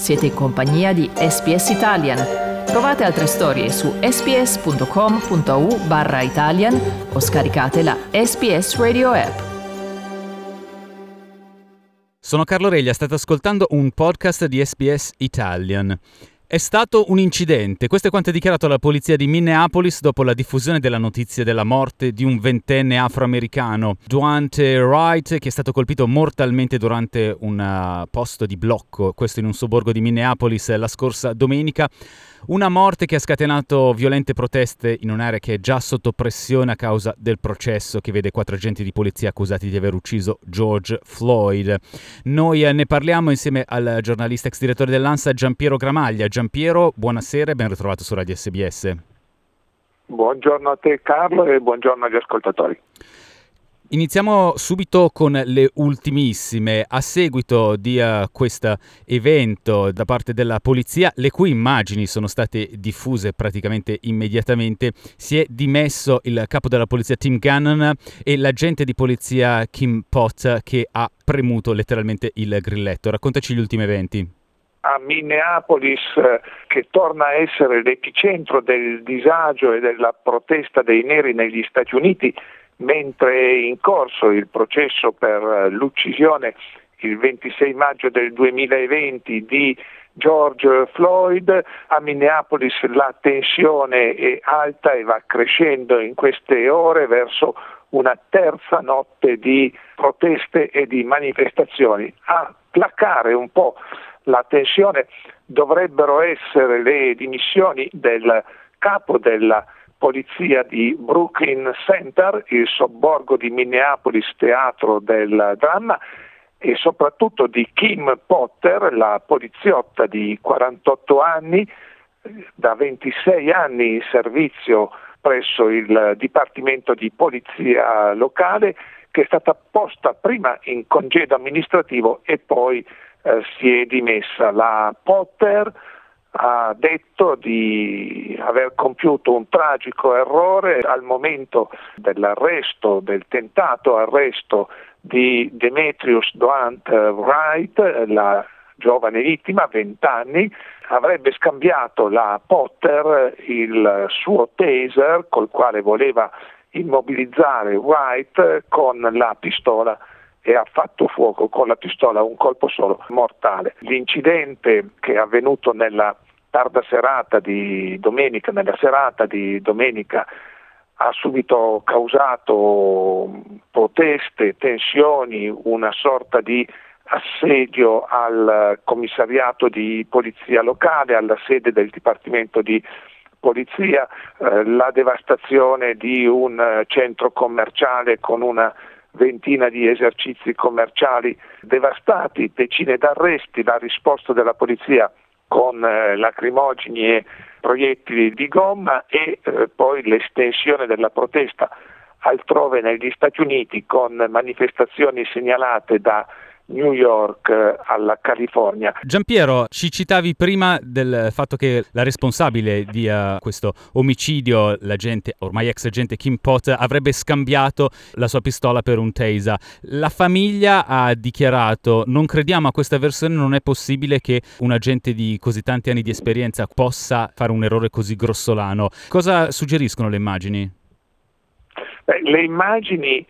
Siete in compagnia di SBS Italian. Trovate altre storie su sbs.com.au/Italian o scaricate la SBS Radio app. Sono Carlo Reglia, state ascoltando un podcast di SBS Italian. È stato un incidente, questo è quanto ha dichiarato la polizia di Minneapolis dopo la diffusione della notizia della morte di un 20enne afroamericano, Daunte Wright, che è stato colpito mortalmente durante un posto di blocco, questo in un sobborgo di Minneapolis la scorsa domenica. Una morte che ha scatenato violente proteste in un'area che è già sotto pressione a causa del processo che vede 4 agenti di polizia accusati di aver ucciso George Floyd. Noi ne parliamo insieme al giornalista ex direttore dell'ANSA Giampiero Gramaglia. Giampiero, buonasera e ben ritrovato su Radio SBS. Buongiorno a te Carlo e buongiorno agli ascoltatori. Iniziamo subito con le ultimissime. A seguito di questo evento da parte della polizia, le cui immagini sono state diffuse praticamente immediatamente, si è dimesso il capo della polizia Tim Gannon e l'agente di polizia Kim Pott, che ha premuto letteralmente il grilletto. Raccontaci gli ultimi eventi. A Minneapolis, che torna a essere l'epicentro del disagio e della protesta dei neri negli Stati Uniti, mentre è in corso il processo per l'uccisione il 26 maggio del 2020 di George Floyd, a Minneapolis la tensione è alta e va crescendo in queste ore verso una terza notte di proteste e di manifestazioni. A placare un po' la tensione dovrebbero essere le dimissioni del capo della polizia di Brooklyn Center, il sobborgo di Minneapolis, teatro del dramma, e soprattutto di Kim Potter, la poliziotta di 48 anni, da 26 anni in servizio presso il Dipartimento di Polizia locale, che è stata posta prima in congedo amministrativo e poi si è dimessa. La Potter ha detto di aver compiuto un tragico errore al momento dell'arresto, del tentato arresto di Demetrius Daunte Wright, la giovane vittima, 20 anni, avrebbe scambiato la Potter il suo taser col quale voleva immobilizzare Wright con la pistola e ha fatto fuoco con la pistola, un colpo solo, mortale. L'incidente che è avvenuto nella serata di domenica ha subito causato proteste, tensioni, una sorta di assedio al commissariato di polizia locale, alla sede del Dipartimento di Polizia, la devastazione di un centro commerciale con una ventina di esercizi commerciali devastati, decine d'arresti, la risposta della polizia con lacrimogeni e proiettili di gomma e poi l'estensione della protesta altrove negli Stati Uniti con manifestazioni segnalate da New York alla California. Giampiero, ci citavi prima del fatto che la responsabile di questo omicidio, l'agente, ormai ex agente Kim Pott, avrebbe scambiato la sua pistola per un taser. La famiglia ha dichiarato: non crediamo a questa versione, non è possibile che un agente di così tanti anni di esperienza possa fare un errore così grossolano. Cosa suggeriscono le immagini? Le immagini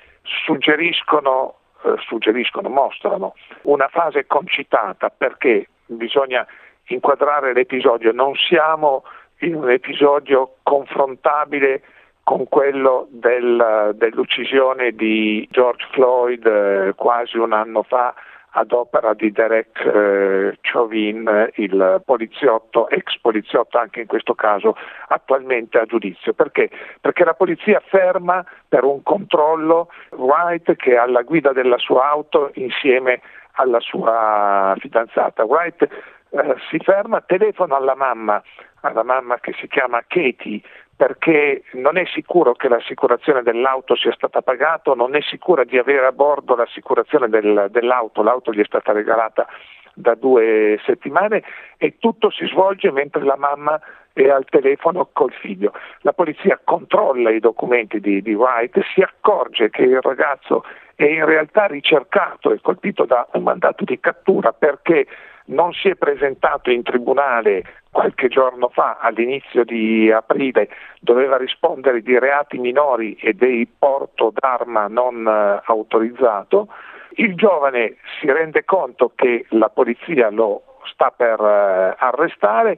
mostrano una fase concitata, perché bisogna inquadrare l'episodio. Non siamo in un episodio confrontabile con quello dell'uccisione di George Floyd quasi un anno fa ad opera di Derek Chauvin, il poliziotto, ex poliziotto anche in questo caso, attualmente a giudizio. Perché? Perché la polizia ferma per un controllo Wright, che è alla guida della sua auto insieme alla sua fidanzata. Wright si ferma, telefona alla mamma che si chiama Katie, perché non è sicuro che l'assicurazione dell'auto sia stata pagata, non è sicura di avere a bordo l'assicurazione dell'auto, l'auto gli è stata regalata da 2 settimane e tutto si svolge mentre la mamma è al telefono col figlio. La polizia controlla i documenti di Wright, si accorge che il ragazzo è in realtà ricercato e colpito da un mandato di cattura perché non si è presentato in tribunale qualche giorno fa, all'inizio di aprile, doveva rispondere di reati minori e di porto d'arma non autorizzato. Il giovane si rende conto che la polizia lo sta per arrestare,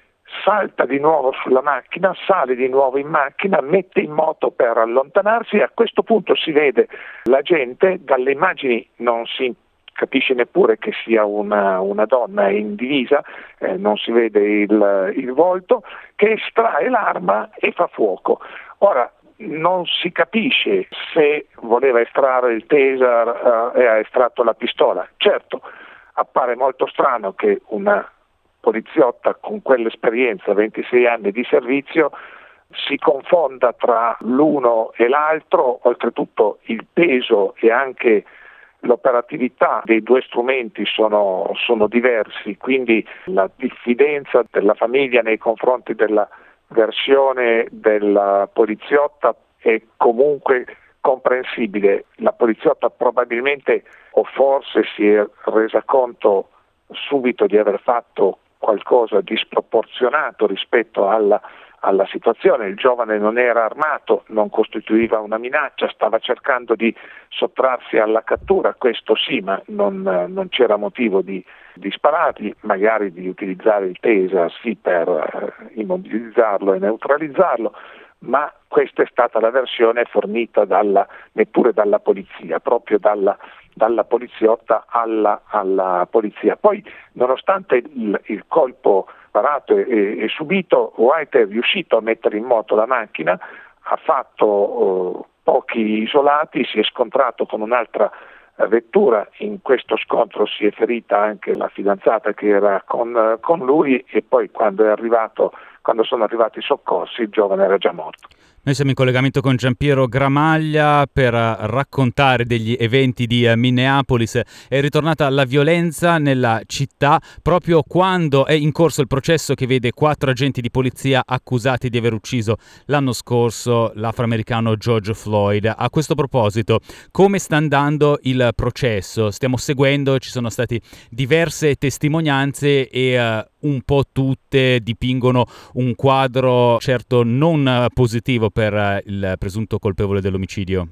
salta di nuovo sulla macchina, sale di nuovo in macchina, mette in moto per allontanarsi e a questo punto si vede la gente, dalle immagini non si capisce neppure che sia una donna in divisa, non si vede il volto, che estrae l'arma e fa fuoco. Ora, non si capisce se voleva estrarre il taser e ha estratto la pistola. Certo, appare molto strano che una poliziotta con quell'esperienza, 26 anni di servizio, si confonda tra l'uno e l'altro, oltretutto il peso e anche l'operatività dei due strumenti sono diversi, quindi la diffidenza della famiglia nei confronti della versione della poliziotta è comunque comprensibile. La poliziotta probabilmente o forse si è resa conto subito di aver fatto qualcosa di sproporzionato rispetto alla situazione. Il giovane non era armato, non costituiva una minaccia, stava cercando di sottrarsi alla cattura, questo sì, ma non c'era motivo di sparargli, magari di utilizzare il taser sì per immobilizzarlo e neutralizzarlo, ma questa è stata la versione fornita neppure dalla polizia, proprio dalla poliziotta alla polizia. Poi, nonostante il colpo parato e subito, White è riuscito a mettere in moto la macchina, ha fatto pochi isolati, si è scontrato con un'altra vettura, in questo scontro si è ferita anche la fidanzata che era con lui e poi quando sono arrivati i soccorsi il giovane era già morto. Noi siamo in collegamento con Giampiero Gramaglia per raccontare degli eventi di Minneapolis. È ritornata la violenza nella città proprio quando è in corso il processo che vede 4 agenti di polizia accusati di aver ucciso l'anno scorso l'afroamericano George Floyd. A questo proposito, come sta andando il processo? Stiamo seguendo, ci sono state diverse testimonianze e un po' tutte dipingono un quadro certo non positivo per il presunto colpevole dell'omicidio.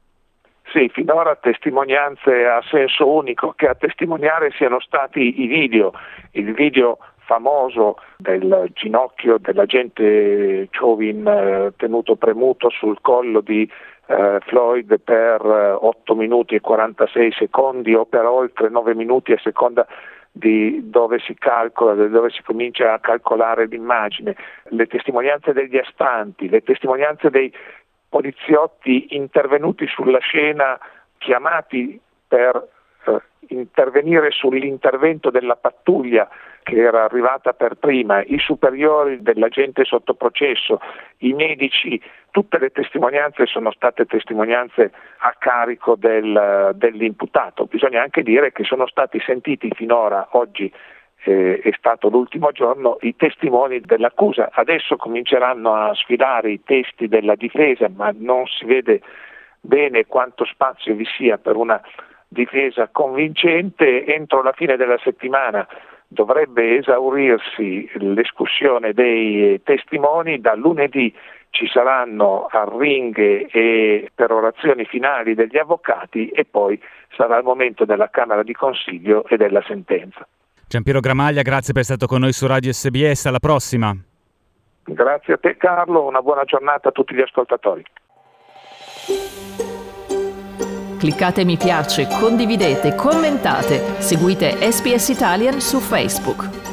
Sì, finora testimonianze a senso unico, che a testimoniare siano stati il video famoso del ginocchio dell'agente Chauvin tenuto premuto sul collo di Floyd per 8 minuti e 46 secondi o per oltre 9 minuti a seconda di dove si comincia a calcolare l'immagine, le testimonianze degli astanti, le testimonianze dei poliziotti intervenuti sulla scena, chiamati per intervenire sull'intervento della pattuglia che era arrivata per prima, i superiori dell'agente sotto processo, i medici, tutte le testimonianze sono state testimonianze a carico dell'imputato. Bisogna anche dire che sono stati sentiti finora, oggi è stato l'ultimo giorno, i testimoni dell'accusa. Adesso cominceranno a sfilare i testi della difesa, ma non si vede bene quanto spazio vi sia per una difesa convincente. Entro la fine della settimana dovrebbe esaurirsi l'escussione dei testimoni, da lunedì ci saranno arringhe e perorazioni finali degli avvocati e poi sarà il momento della Camera di Consiglio e della sentenza. Giampiero Gramaglia, grazie per essere stato con noi su Radio SBS, alla prossima. Grazie a te Carlo, una buona giornata a tutti gli ascoltatori. Cliccate mi piace, condividete, commentate, seguite SBS Italian su Facebook.